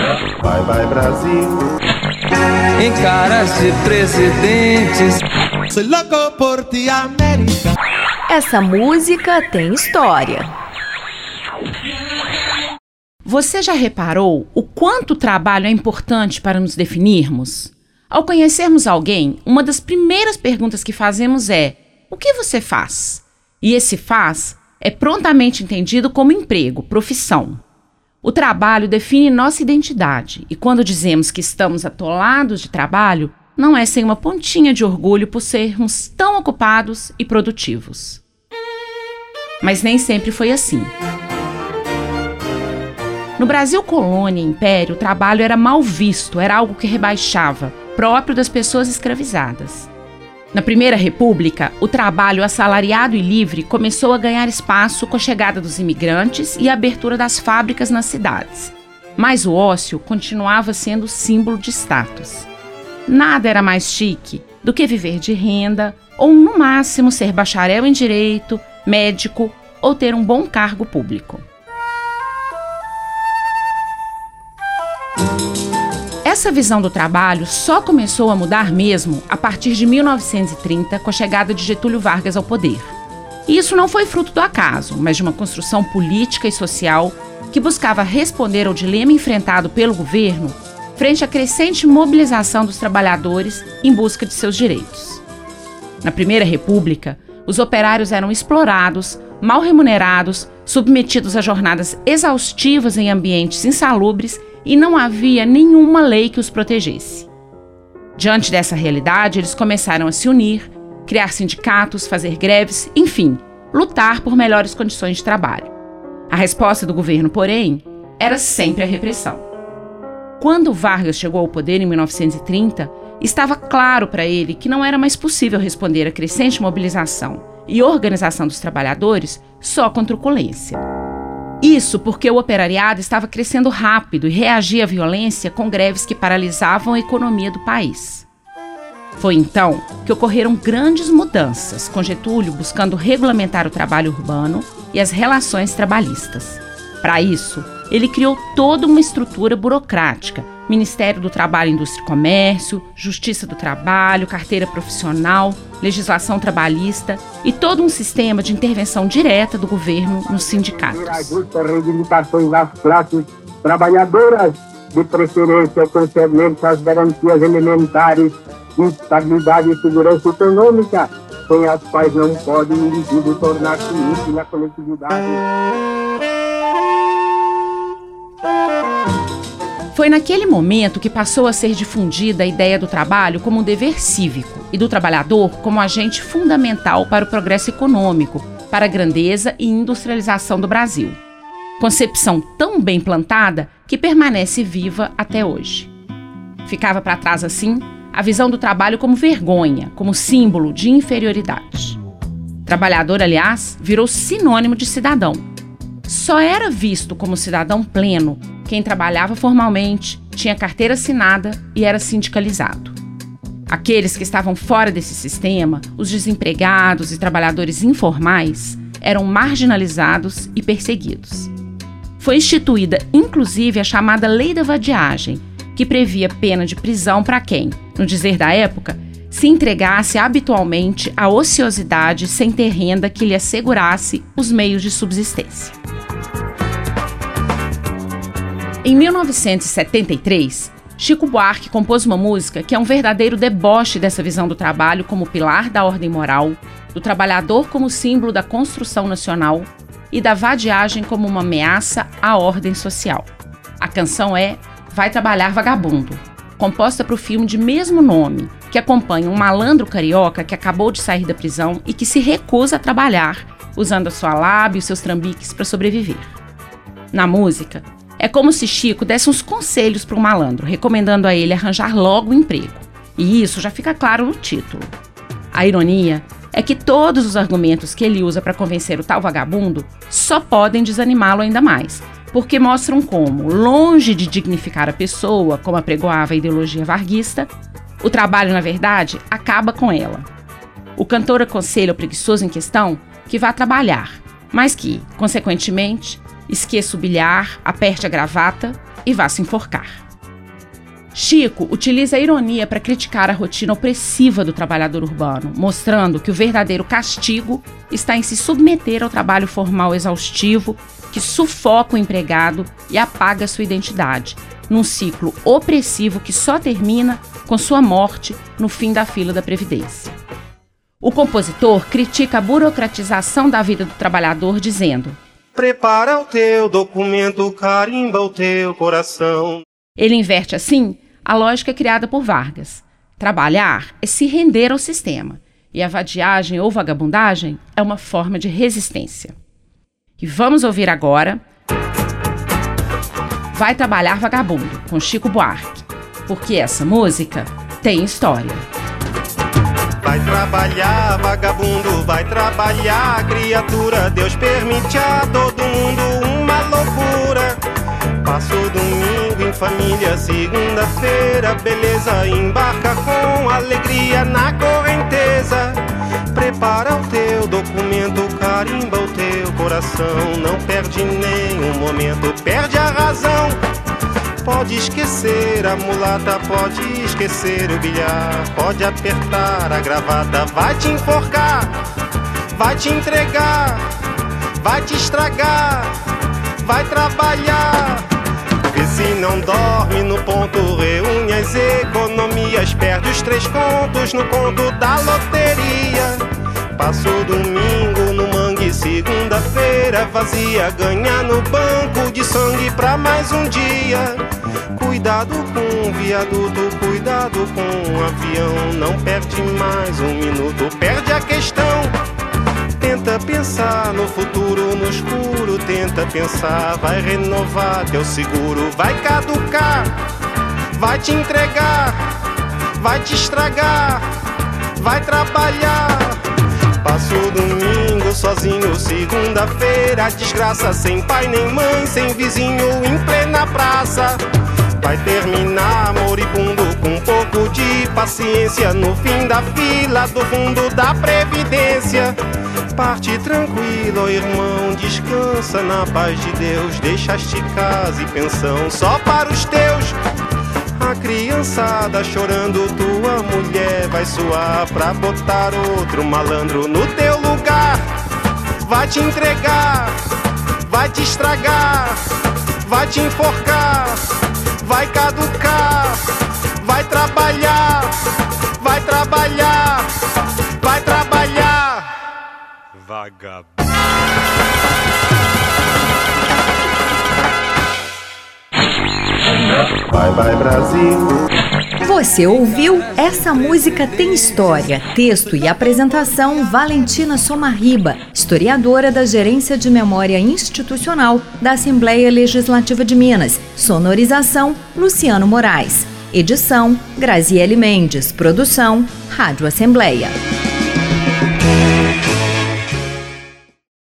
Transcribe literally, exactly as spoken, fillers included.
Vai, vai, Brasil. Em caras de presidentes. Soy loco por ti, América. Essa música tem história. Você já reparou o quanto o trabalho é importante para nos definirmos? Ao conhecermos alguém, uma das primeiras perguntas que fazemos é: o que você faz? E esse faz é prontamente entendido como emprego, profissão. O trabalho define nossa identidade, e quando dizemos que estamos atolados de trabalho, não é sem uma pontinha de orgulho por sermos tão ocupados e produtivos. Mas nem sempre foi assim. No Brasil colônia e império, o trabalho era mal visto, era algo que rebaixava, próprio das pessoas escravizadas. Na Primeira República, o trabalho assalariado e livre começou a ganhar espaço com a chegada dos imigrantes e a abertura das fábricas nas cidades. Mas o ócio continuava sendo símbolo de status. Nada era mais chique do que viver de renda ou, no máximo, ser bacharel em direito, médico ou ter um bom cargo público. Essa visão do trabalho só começou a mudar mesmo a partir de mil novecentos e trinta, com a chegada de Getúlio Vargas ao poder. E isso não foi fruto do acaso, mas de uma construção política e social que buscava responder ao dilema enfrentado pelo governo frente à crescente mobilização dos trabalhadores em busca de seus direitos. Na Primeira República, os operários eram explorados, mal remunerados, submetidos a jornadas exaustivas em ambientes insalubres e não havia nenhuma lei que os protegesse. Diante dessa realidade, eles começaram a se unir, criar sindicatos, fazer greves, enfim, lutar por melhores condições de trabalho. A resposta do governo, porém, era sempre a repressão. Quando Vargas chegou ao poder em mil novecentos e trinta, estava claro para ele que não era mais possível responder à crescente mobilização e organização dos trabalhadores só com truculência. Isso porque o operariado estava crescendo rápido e reagia à violência com greves que paralisavam a economia do país. Foi então que ocorreram grandes mudanças, com Getúlio buscando regulamentar o trabalho urbano e as relações trabalhistas. Para isso, ele criou toda uma estrutura burocrática: Ministério do Trabalho, Indústria e Comércio, Justiça do Trabalho, Carteira Profissional, Legislação Trabalhista e todo um sistema de intervenção direta do governo nos sindicatos. As justas reivindicações das classes trabalhadoras, de preferência concernentes às garantias elementares de estabilidade e segurança econômica, sem as quais não pode o indivíduo tornar-se útil na coletividade. Foi naquele momento que passou a ser difundida a ideia do trabalho como um dever cívico e do trabalhador como agente fundamental para o progresso econômico, para a grandeza e industrialização do Brasil. Concepção tão bem plantada que permanece viva até hoje. Ficava para trás, assim, a visão do trabalho como vergonha, como símbolo de inferioridade. Trabalhador, aliás, virou sinônimo de cidadão. Só era visto como cidadão pleno quem trabalhava formalmente, tinha carteira assinada e era sindicalizado. Aqueles que estavam fora desse sistema, os desempregados e trabalhadores informais, eram marginalizados e perseguidos. Foi instituída, inclusive, a chamada Lei da Vadiagem, que previa pena de prisão para quem, no dizer da época, se entregasse habitualmente à ociosidade sem ter renda que lhe assegurasse os meios de subsistência. Em mil novecentos e setenta e três, Chico Buarque compôs uma música que é um verdadeiro deboche dessa visão do trabalho como pilar da ordem moral, do trabalhador como símbolo da construção nacional e da vadiagem como uma ameaça à ordem social. A canção é Vai Trabalhar Vagabundo, composta para o filme de mesmo nome, que acompanha um malandro carioca que acabou de sair da prisão e que se recusa a trabalhar, usando a sua lábia e os seus trambiques para sobreviver. Na música, é como se Chico desse uns conselhos para o malandro, recomendando a ele arranjar logo um emprego. E isso já fica claro no título. A ironia é que todos os argumentos que ele usa para convencer o tal vagabundo só podem desanimá-lo ainda mais, porque mostram como, longe de dignificar a pessoa, como apregoava a ideologia varguista, o trabalho, na verdade, acaba com ela. O cantor aconselha o preguiçoso em questão que vá trabalhar, mas que, consequentemente, esqueça o bilhar, aperte a gravata e vá se enforcar. Chico utiliza a ironia para criticar a rotina opressiva do trabalhador urbano, mostrando que o verdadeiro castigo está em se submeter ao trabalho formal exaustivo que sufoca o empregado e apaga sua identidade, num ciclo opressivo que só termina com sua morte no fim da fila da Previdência. O compositor critica a burocratização da vida do trabalhador, dizendo: Prepara o teu documento, carimba o teu coração. Ele inverte, assim, a lógica criada por Vargas. Trabalhar é se render ao sistema, e a vadiagem ou vagabundagem é uma forma de resistência. E vamos ouvir agora Vai Trabalhar Vagabundo, com Chico Buarque, porque essa música tem história. Vai trabalhar, vagabundo, vai trabalhar, criatura, Deus permite a todo mundo uma loucura. Passo domingo em família, segunda-feira, beleza, embarca com alegria na correnteza. Prepara o teu documento, carimba o teu coração, não perde nenhum momento, perde a razão. Pode esquecer a mulata, pode esquecer o bilhar, pode apertar a gravata, vai te enforcar, vai te entregar, vai te estragar, vai trabalhar. Vê se não dorme no ponto, reúne as economias, perde os três contos no conto da loteria. Passa o domingo no mangue, segunda-feira vazia, ganha no banco de sangue pra mais um dia. Cuidado com o viaduto, cuidado com o avião, não perde mais um minuto, perde a questão. Tenta pensar no futuro, no escuro, tenta pensar, vai renovar teu seguro, vai caducar, vai te entregar, vai te estragar, vai trabalhar. Passa o domingo sozinho, segunda-feira, desgraça, sem pai nem mãe, sem vizinho, em plena praça. Vai terminar moribundo com um pouco de paciência, no fim da fila do fundo da Previdência. Parte tranquilo, irmão, descansa na paz de Deus, deixaste casa e pensão só para os teus. A criançada chorando, tua mulher vai suar pra botar outro malandro no teu lugar. Vai te entregar, vai te estragar, vai te enforcar, vai caducar, vai trabalhar, vai trabalhar, vai trabalhar. Vagabundo. Vai, vai, Brasil. Você ouviu Essa Música Tem História, texto e apresentação Valentina Somarriba, historiadora da Gerência de Memória Institucional da Assembleia Legislativa de Minas, sonorização Luciano Moraes, edição Graziele Mendes, produção Rádio Assembleia.